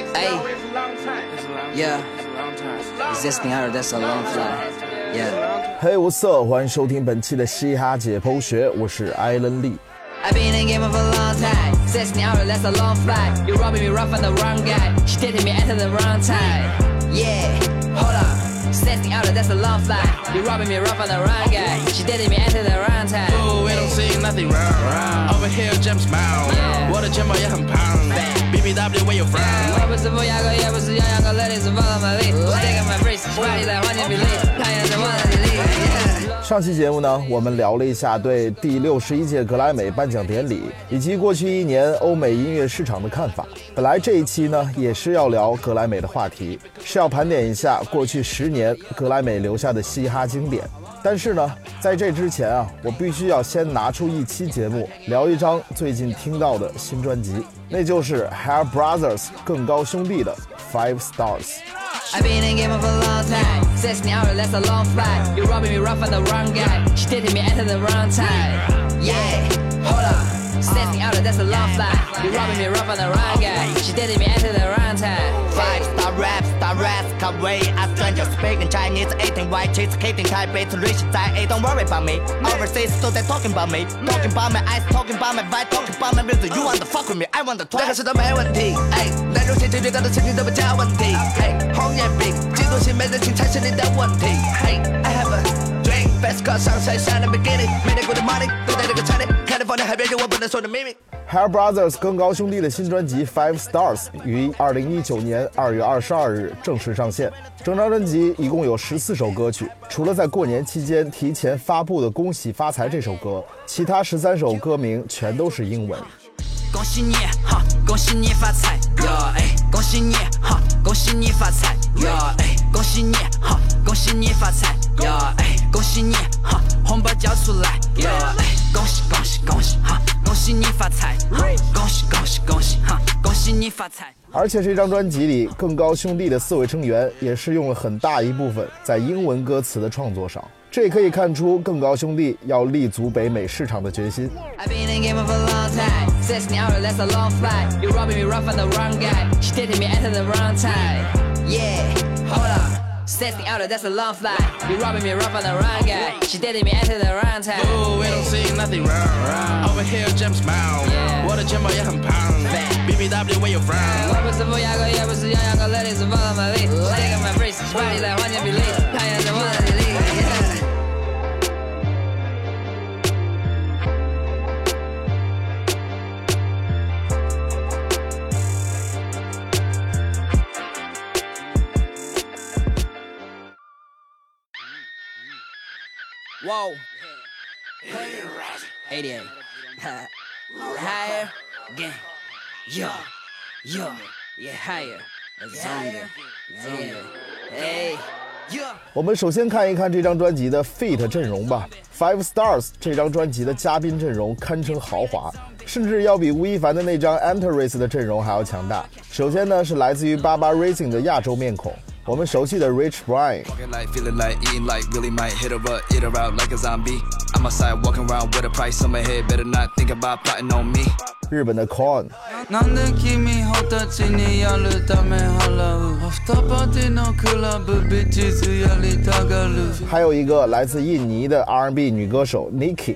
Hey, yeah, existing out that's a long flight. Yeah. Hey, what's up？ 欢迎收听本期的嘻哈解剖学，我是艾伦利。 I've been in game for a long time. 16 hours, that's a long flight. You're robbing me rough on the wrong guy. She dated me at the wrong time. Yeah, hold up. 16 hours, that's a long flight. You're robbing me rough on the wrong guy. She dated me at the wrong time. Oh, we don't see nothing wrong. Over here, James Brown. 我的钱包也很胖。BBW, where you from? 我不是不雅阁，也不是洋个 ，Ladies follow my lead. Take my breeze, 把你在环境比例，看样子我的力。 上期节目呢，我们聊了一下对第61届格莱美颁奖典礼以及过去一年欧美音乐市场的看法。本来这一期呢，也是要聊格莱美的话题，是要盘点一下过去10年格莱美留下的嘻哈经典。但是呢，在这之前啊，我必须要先拿出一期节目聊一张最近听到的新专辑，那就是 Hair Brothers 更高兄弟的 Five Stars。I've been in game for a long time. 16 hours, that's a long flight. You're robbing me rough on the wrong guy. She dated me at the wrong time. Yeah, hold up. 16 hours, that's a long flight. You're robbing me rough on the wrong guy. She dated me at the wrong time. 5-star raps, come away. I stranger speaking Chinese, eating white cheese, keeping Taipei to reach在 don't worry about me. Overseas, so they talking about me. Talking about my eyes, talking about my vibe, talking about my music. You want to fuck with me, I want to try. 那个是都没问题，哎，男人心情最高的事情都不加问题，嘿，红眼病，嫉妒心没人情才是你的问题，嘿 ，I have a dream, best car sunshine shine in the beginning, 每天过的 money 都在那个餐厅 ，California 海边有我不能说的秘密。 Hair Brothers 更高兄弟的新专辑 Five Stars 于2019年2月22日正式上线。整张专辑一共有14首歌曲，除了在过年期间提前发布的恭喜发财这首歌，其他13首歌名全都是英文。 恭喜你哈，恭喜你发财呀！哎，恭喜你哈，恭喜你发财呀！哎，恭喜你哈，恭喜你发财呀！哎，恭喜你哈，红包交出来呀！哎，恭喜恭喜恭喜哈，恭喜你发财！恭喜恭喜恭喜哈，恭喜你发财！ 而且这张专辑里，更高兄弟的4位成员也是用了很大一部分在英文歌词的创作上。这也可以看出更高兄弟要立足北美市场的决心。 I've been in game for a long time. 16 hours, that's a long flight. You're robbing me rough on the wrong guy. She dated me at the wrong time. Yeah, hold up. 16 hours, that's a long flight. You're robbing me rough on the wrong guy. She dated me at the wrong time. Oh, we don't see nothing wrong. Over here, James Brown. 我的钱包也很胖。BBW, where you from? 我不是不雅阁，也不是洋个 ，Ladies follow my lead. Take my breeze, 把你在环境比例，看样子我的力。Whoa. 88. Higher. Gang. Yo. Yeah, higher. Zonga. Hey. 我们首先看一看这张专辑的 feat 阵容吧。Five Stars 这张专辑的嘉宾阵容堪称豪华，甚至要比吴亦凡的那张 Enter Race 的阵容还要强大。首先呢是来自于88 Racing 的亚洲面孔，我们熟悉的 Rich Brian。日本的 Korn。还有一个来自印尼的 R&B 女歌手 Nicki。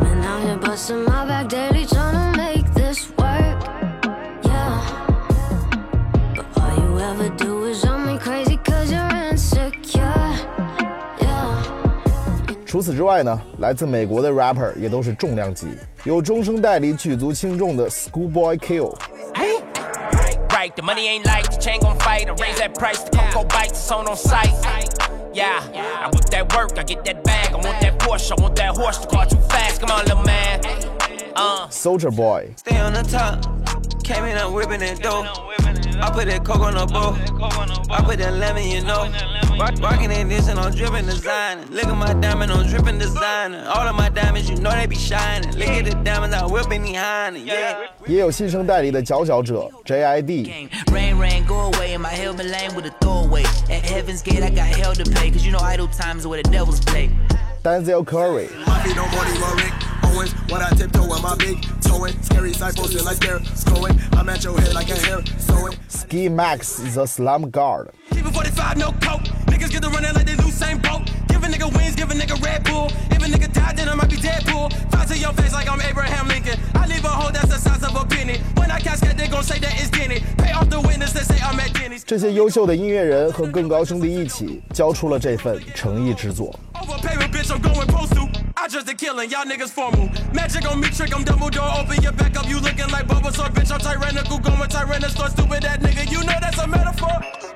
除此之外呢，来自美国的 rapper 也都是重量级，有终生代理举足轻重的 Schoolboy Q。Right, the money ain't like the chain gon' fight. I raise that price, the cocoa bites, it's on site. Yeah, I whip that work, I get that bag. I want that Porsche, I want that horse to car too fast. Come on, little man. Soulja Boy. Stay on the top, came in, I'm whipping that dough. I put that coke on the bowl. I put that lemon, you know. Rockin' that this and I'm drippin' designer. Look at my diamond, I'm drippin' designer. All of my diamonds, you know they be shining. Look at the diamonds, I whippin' behind it, yeah. 也有新生代理的佼佼者 JID。 Rain, go away. In my helmet lane with a throwaway. At Heaven's Gate, I got hell to pay. Cause you know idle times are where the devils play. Denzel Curry. When I tiptoe with my big towing. Scary side posted like scare, going. I'm at your head like a hair, sewing. Ski Max The Slum Guard。 Keep it 45, no coat. Niggas get to running like they lose same boat. Give a nigga wings, give a nigga Red Bull. If a nigga die, then I might be Deadpool. Fight to your face like I'm Abraham Lincoln. I leave a hole that's the size of a penny. When I casket, they gon' say that it's Denny. Pay off the witness, they say I'm at Denny's. 这些优秀的音乐人和更高兄弟一起交出了这份诚意之作。 Overpay with bitch, I'm going postal. I just a killing, y'all niggas formal. Magic on me, trick, I'm Dumbledore. Open your back up, you looking like Bulbasaur. Bitch, I'm tyrannical, going Tyrannosaur. Stupid that nigga, you know that's a metaphor.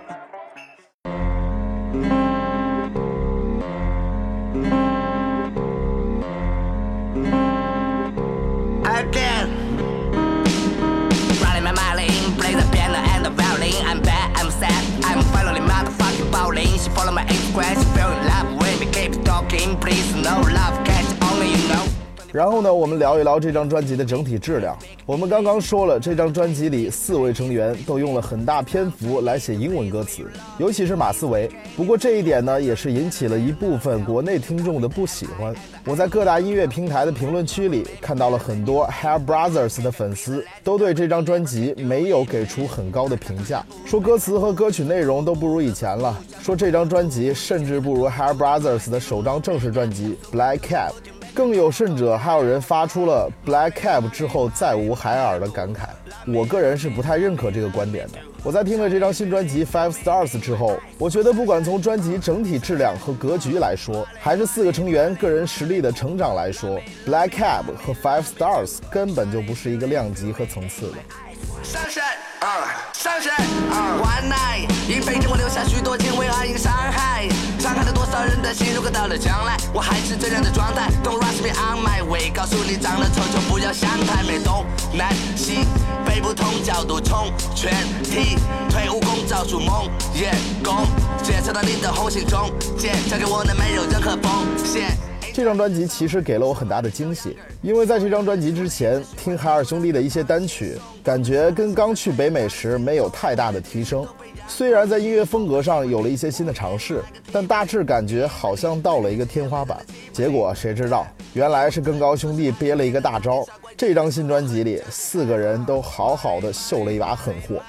Again. Running my mind, play the piano and the violin. I'm bad, I'm sad, I'm finally motherfucking bowling. She follow my Instagram, she fell in love with me. Keep talking, please, no love, catch only you know. 然后呢，我们聊一聊这张专辑的整体质量。我们刚刚说了，这张专辑里4位成员都用了很大篇幅来写英文歌词，尤其是马思唯。不过这一点呢，也是引起了一部分国内听众的不喜欢。我在各大音乐平台的评论区里看到了很多 Hair Brothers 的粉丝都对这张专辑没有给出很高的评价，说歌词和歌曲内容都不如以前了，说这张专辑甚至不如 Hair Brothers 的首张正式专辑 Black Cab。更有甚者，还有人发出了 Black Cab 之后再无海尔的感慨。我个人是不太认可这个观点的。我在听了这张新专辑 Five Stars 之后，我觉得不管从专辑整体质量和格局来说，还是4个成员个人实力的成长来说， Black Cab 和 Five Stars 根本就不是一个量级和层次的。 上山，上山，One night，因北京我留下许多情为爱因伤害，伤害了多少人的心。如果到了将来，我还是这样的状态。Don't rush me on my way，告诉你长得丑就不要想太美。东南西北不同角度冲全体，退武功照出梦魇弓，检测到你的红心中箭，交给我的没有任何风险。 这张专辑其实给了我很大的惊喜，因为在这张专辑之前听海尔兄弟的一些单曲，感觉跟刚去北美时没有太大的提升。虽然在音乐风格上有了一些新的尝试，但大致感觉好像到了一个天花板。结果谁知道，原来是更高兄弟憋了一个大招。这张新专辑里，4个人都好好的秀了一把狠货。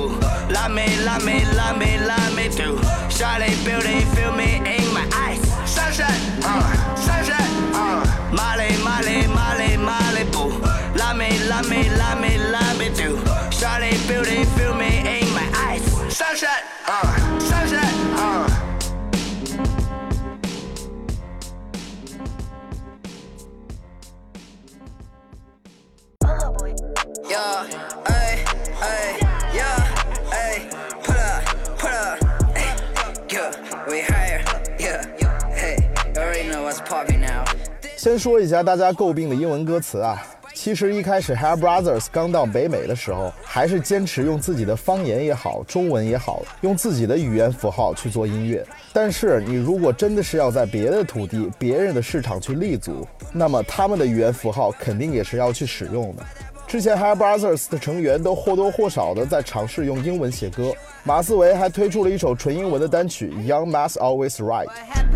先说一下大家诟病的英文歌词啊，其实一开始 Hair Brothers 刚到北美的时候，还是坚持用自己的方言也好，中文也好，用自己的语言符号去做音乐。但是你如果真的是要在别的土地、别人的市场去立足，那么他们的语言符号肯定也是要去使用的。之前 Hair Brothers 的成员都或多或少的在尝试用英文写歌，马思唯还推出了一首纯英文的单曲 Young Mas Always Right。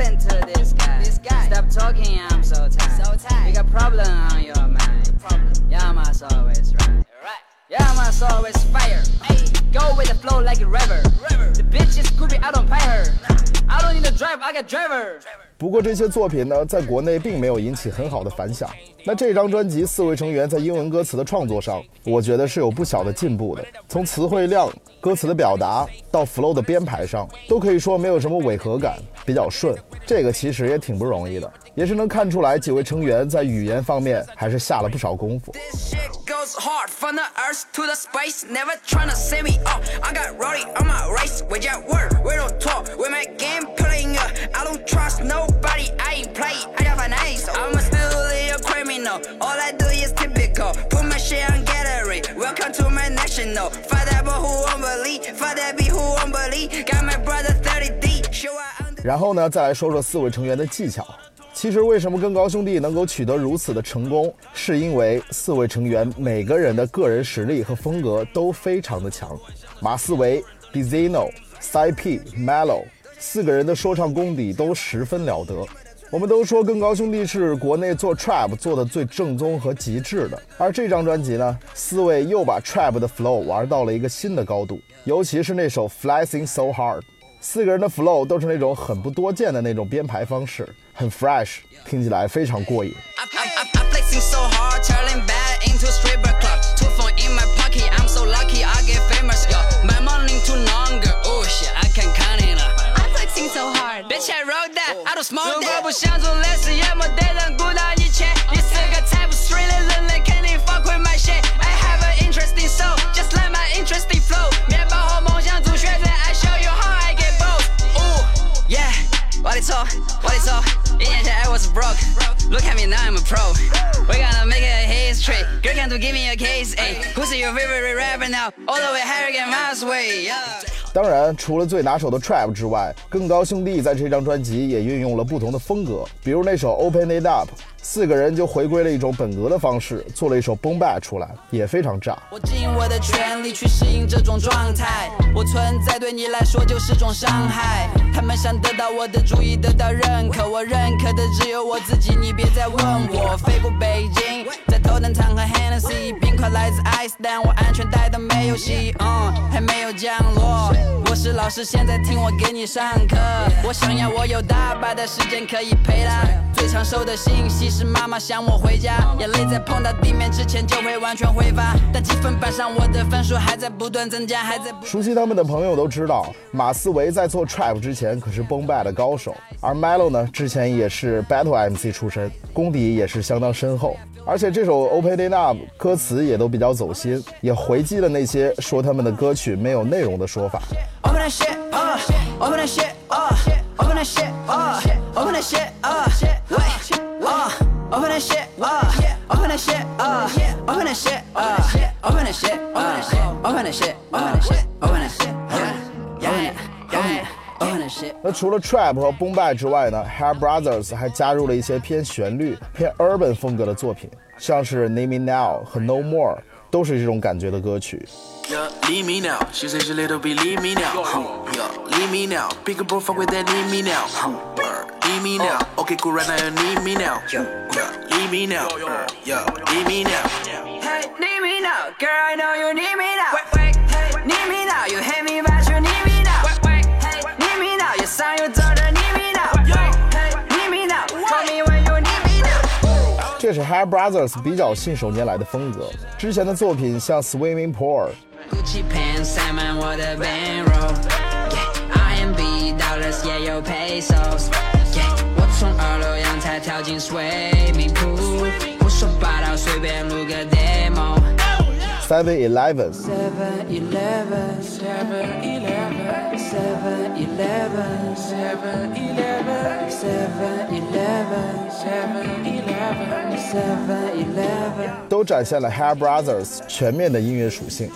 Stop talking, I'm so tired. You got problem on your mind. Young Mas always right. Young Mas always fire. Go with the flow like a river. The bitch is Scooby, I don't pay her. I don't need a drive, I got driver. 不过这些作品呢，在国内并没有引起很好的反响。那这张专辑4位成员在英文歌词的创作上，我觉得是有不小的进步的。从词汇量、歌词的表达到 flow 的编排上，都可以说没有什么违和感，比较顺。这个其实也挺不容易的，也是能看出来几位成员在语言方面还是下了不少功夫。 Goes hard from the earth to the space, never tryna save me up. I got Roddy on my race. We just work, we don't talk. We make game playing up. I don't trust nobody. I ain't play. I got my name. So I'm still a criminal. All I do is typical. Put my shit on gallery. Welcome to my national. Fight that boy who won't believe. Fight that beat who won't believe. Got my brother 30D. Show I under. 然后呢，再来说说4位成员的技巧。其实为什么更高兄弟能够取得如此的成功，是因为4位成员每个人的个人实力和风格都非常的强。马思唯、Bizino、Cy P、Mellow 4个人的说唱功底都十分了得。 我们都说更高兄弟是国内做 trap 做的最正宗和极致的，而这张专辑呢，四位又把 trap 的 flow 玩到了一个新的高度，尤其是那首 Flexing So Hard， 四个人的 flow 都是那种很不多见的那种编排方式，很 fresh， 听起来非常过瘾。 flexing so hard, turning bad into stripper club. 2 phone in my pocket, I'm so lucky I get famous, yo. My money too longer, oh shit, I can't count it up. I'm flexing so hard, bitch I wrote that, I don't smoke that. 如果不想做类似也没得人顾到一切，你是个财富 street 的人类，肯定放亏买鞋。I have an interesting soul, just like my interesting flow. 面包和梦想做选择 I show you how I get both. Ooh, yeah, 我的错，我的错。1年前I was broke, look at me now I'm a pro. We're gonna make it a history. Girl can to give me a case, ayy. Who's your favorite rapper now? All the way Harrigan Miles way, yeah. 当然，除了最拿手的 trap 之外，更高兄弟在这张专辑也运用了不同的风格，比如那首 Open It Up， 四个人就回归了一种本格的方式，做了一首 Boom Bap 出来，也非常炸。 我尽我的全力去适应这种状态，我存在对你来说就是种伤害。他们想得到我的注意，得到认可，我认可的只有我自己，你别再问我。飞过北京，在头等舱和 Hennessy， 冰块来自 Ice， 但我安全带都没有系，还没有降落。我是老师，现在听我给你上课。我想要我有大把的时间可以陪他。最常收的信息是妈妈想我回家，眼泪在碰到地面之前就会完全挥发。但积分板上我的分数还在不断增加，还在。 熟悉他们的朋友都知道，马思唯在做 trap 之前可是 Boom Bap 的高手，而 Melo 呢之前也是 Battle MC 出身，功底也是相当深厚。而且这首 Open It Up 歌词也都比较走心，也回击了那些说他们的歌曲没有内容的说法。 Open that shit, open that shit, open that shit, open that shit, wait, open that shit, open that shit, open that shit, open that shit, open that shit, open that shit, yeah. 那除了 trap 和 boom bap 之外呢 Hair Brothers 还加入了一些偏旋律偏 urban 风格的作品，像是 Need Me Now 和 No More 都是这种感觉的歌曲。 Yeah, leave me now. She says she little bit leave me now. Yeah, leave me now. Pick up fuck with that leave me now. Leave me now. Okay, cool right now. You need me now. Yeah, leave me now. Yeah, leave me now. Hey, need me now, girl. I know you need me now. Wait, hey, need me now. You hate me, but you need me now. Wait, hey, need me now. You sound you don't need me now. Hey, need me now. Call me when you need me now. 这是 Hair Brothers 比较信手拈来的风格，之前的作品像 Swimming Pool。Gucci pants 塞满我的 bankroll, yeah, RMB dollars 也有 pesos, yeah, 我从2楼阳台跳进 swimming pool, 胡说八道随便录个 demo. 7-Eleven 都展现了 Hair Brothers 全面的音乐属性。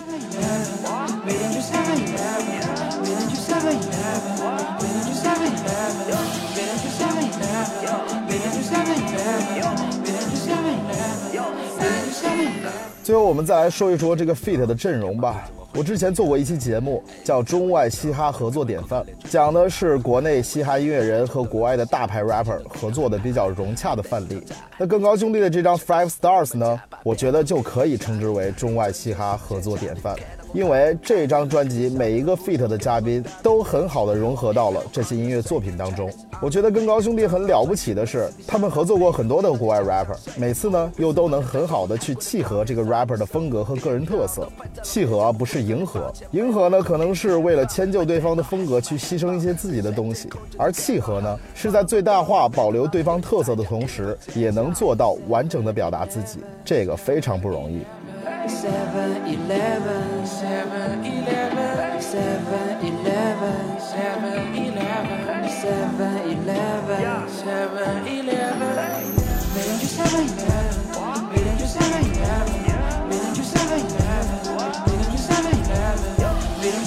最后我们再来说一说这个 feat 的阵容吧。我之前做过一期节目叫中外嘻哈合作典范，讲的是国内嘻哈音乐人和国外的大牌 rapper 合作的比较融洽的范例。那更高兄弟的这张 Five Stars 呢，我觉得就可以称之为中外嘻哈合作典范，因为这张专辑每一个 feat 的嘉宾都很好的融合到了这些音乐作品当中。我觉得更高兄弟很了不起的是，他们合作过很多的国外 rapper， 每次呢又都能很好的去契合这个 rapper 的风格和个人特色。契合啊，不是迎合，迎合呢可能是为了迁就对方的风格去牺牲一些自己的东西，而契合呢是在最大化保留对方特色的同时，也能做到完整的表达自己，这个非常不容易。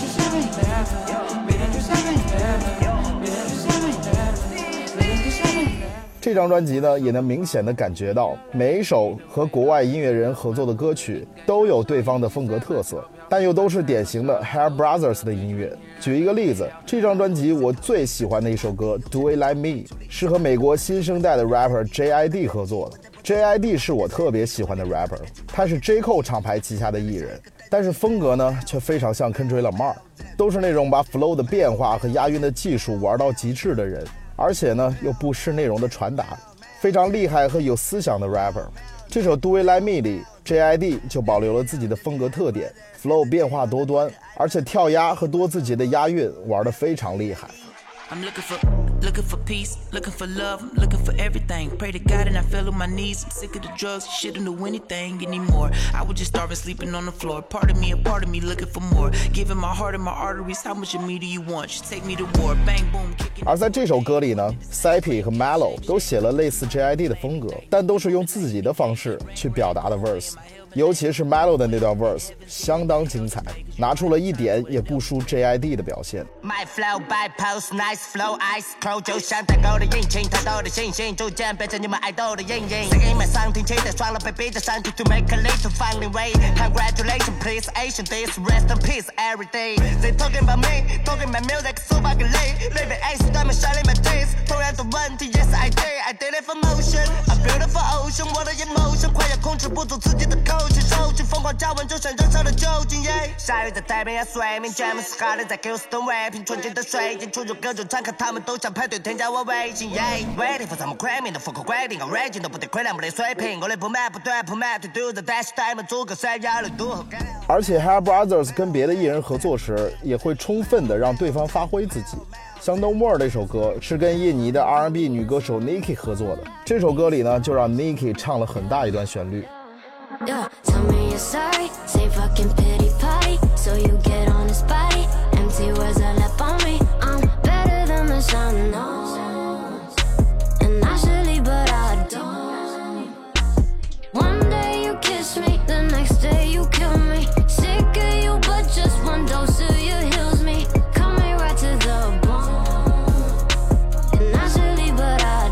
这这张专辑呢，也能明显的感觉到每一首和国外音乐人合作的歌曲都有对方的风格特色，但又都是典型的 Hair Brothers 的音乐。举一个例子，这张专辑我最喜欢的一首歌 Do It Like Me 是和美国新生代的 rapper JID 合作的。JID 是我特别喜欢的 rapper， 他是 J. Cole 厂牌旗下的艺人，但是风格呢却非常像 Kendrick Lamar， 都是那种把 flow 的变化和押韵的技术玩到极致的人，而且呢又不失内容的传达，非常厉害和有思想的 rapper。 这首 Do It Like Me 里 JID 就保留了自己的风格特点， flow 变化多端，而且跳押和多字节的押韵玩得非常厉害。 I'm looking for peace, looking for love, I'm looking for everything. Pray to God and I fell on my knees. I'm sick of the drugs, shit don't do anything anymore. I was just starving, sleeping on the floor. Part of me looking for more. Giving my heart and my arteries, how much of me do you want? You take me to war, bang boom, kicking. 而在这首歌里呢 Cypy 和 Mellow 都写了类似 JID 的风格，但都是用自己的方式去表达的 verse， 尤其是 Mellow 的那段 verse 相当精彩，拿出了一点也不输 JID 的表现。 My flow by post nice flow ice cold 就像蛋糕的引擎，太多的信心逐渐变成你们爱豆的阴影。声音满上听，气得爽了，被逼着上去 to make a list to find a way. Congratulations, please, Asian days, rest in peace every day. They talking about me, talking about music, so fucking late. Living ace, 他们 shining my days. 同样的问题 yes I did it for motion. A beautiful ocean, 我的 emotion 快要控制不住自己的口气，手去疯狂加温，就像燃烧的酒精。下雨在太平洋水面，全部是哈林在 Houston 为凭纯净的水晶出入各种场合，他们都想排队添加我微信。Waiting for some creaming 的复刻规定 ，Origin 都不得亏量不得水平，我的不满不对不满，对赌的大时代们足够闪耀的度。 而且 Hair Brothers 跟别的艺人合作时，也会充分的让对方发挥自己。像 No More 这首歌是跟印尼的 R&B 女歌手 Nicki 合作的，这首歌里呢就让 Nicki 唱了很大一段旋律。 Yeah, tell me you're sorry, say fucking pity party, so you get on his body, empty words are left on me, I'm better than the sun knows, and naturally but I don't, one day you kiss me, the next day you kill me, sick of you but just one dose of you heals me, coming right to the bone, and naturally but I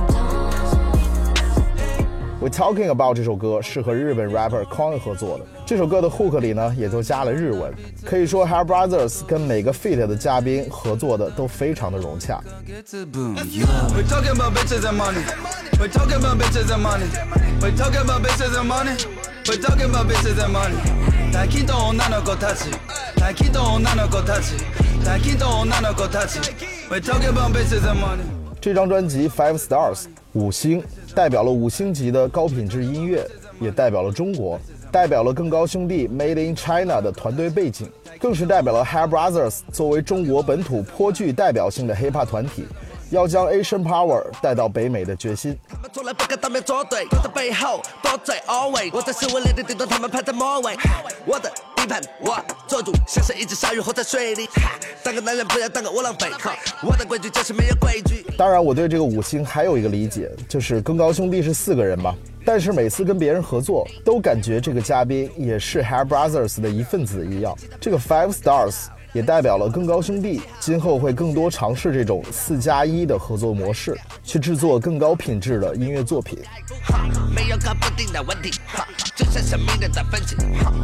don't.We're Talking About 这首歌是和日本 rapper Kon 合作的，这首歌的 hook 里呢也都加了日文，可以说 Hair Brothers 跟每个 feat 的嘉宾合作的都非常的融洽。 We're talking about bitches and money. We're talking about bitches and money. We're talking about bitches and money. We're talking about bitches and money. 大きと女の子たち、大きと女の子たち、大きと女の子たち。We're talking about bitches and money. 这张专辑 Five Stars 5星，代表了5星级的高品质音乐，也代表了中国，代表了更高兄弟 Made in China 的团队背景，更是代表了 Hair Brothers 作为中国本土颇具代表性的 hiphop 团体，要将 Asian Power 带到北美的决心。 从来不跟他们作对，我的背后多嘴 always， 我在室温里的顶端，他们排在末尾。我的地盘我做主，像是一只鲨鱼活在水里。当个男人不要当个窝囊废，我的规矩就是没有规矩。 当然，我对这个5星还有一个理解，就是更高兄弟是4个人嘛，但是每次跟别人合作，都感觉这个嘉宾也是 Hair Brothers 的一份子一样。这个 Five Stars 也代表了更高兄弟今后会更多尝试这种4+1的合作模式，去制作更高品质的音乐作品。 没有搞不定的问题，就像神秘人在分析。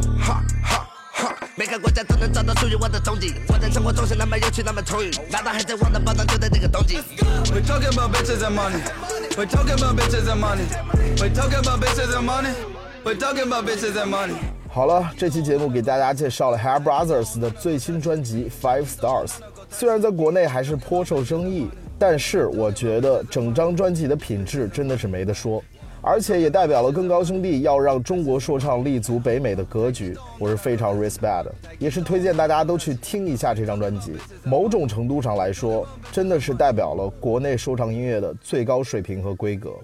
每个国家都能找到属于我的踪迹，我的生活总是那么有趣，那么充裕，拿到海贼王的宝藏就在这个冬季。 We're talking about bitches and money. We're talking about bitches and money. We're talking about bitches and money. We're talking about bitches and money. 好了，这期节目给大家介绍了 Hair Brothers 的最新专辑 Five Stars， 虽然在国内还是颇受争议，但是我觉得整张专辑的品质真的是没得说，而且也代表了更高兄弟要让中国说唱立足北美的格局，我是非常 respect 的，也是推荐大家都去听一下这张专辑。某种程度上来说，真的是代表了国内说唱音乐的最高水平和规格。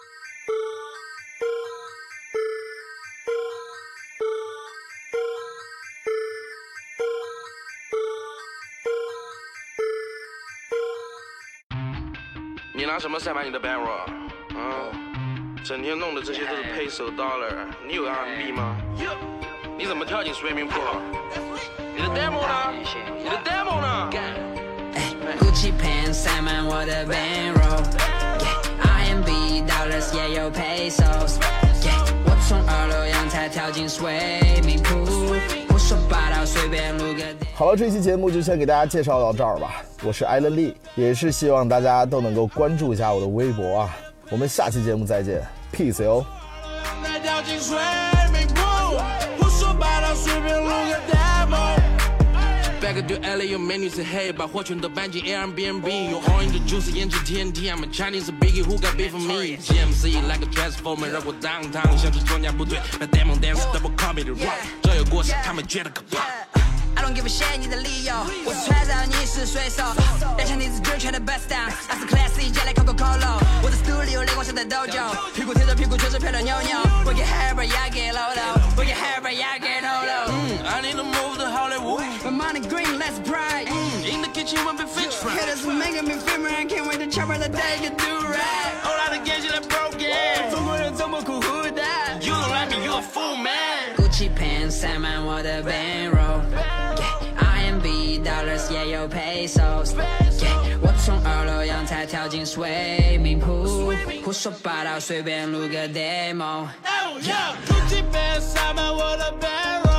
你拿什么塞满你的 bankroll？ 整天弄的这些都是 peso dollar， 你有 RMB 吗？你怎么跳进 swimming pool？ 你的 demo 呢？你的 demo 呢 ？Gucci pants 塞满我的 bankroll，RMB pesos。我从2楼阳台跳进水明湖，胡说八道随便录个。 好了，这期节目就先给大家介绍到这儿吧。我是艾伦利，也是希望大家都能够关注一下我的微博啊。我们下期节目再见 ，peace 哟。 Back to LA， 有美女是黑，把货全都搬进 Airbnb。有 orange juice， 研制 TNT。I'm a Chinese biggie who got beef for me。GMC like a transformer， 让我当堂像是装甲部队。那 Demon Dance double call me the rock， 这有过时，他们觉得可怕。 I don't give a shit 你的理由，我是揣着你是水手，两枪你是准确的 bust down。I是 classy， 接来 Coco Colo， 我的 studio 灵光像在 dojo， 屁股贴着屁股确实漂亮妞妞。我给 Harry 呀给 Lolo， 我给 Harry 呀给 Lolo。I need to move to Hollywood。My money green, let's bright。 In the kitchen we'll be French fries。 Haters making me feel I can't wait to chop out the day you do right。 后来的 gauge 来 broken。 中国人这么酷 who that？ You don't like me, you a fool man。 Gucci pants 塞满我的 bankroll。IMB dollars 也有 pesos。我从2楼阳台跳进水明湖，胡说八道随便录个 demo。 Gucci pants 塞满我的 bankroll。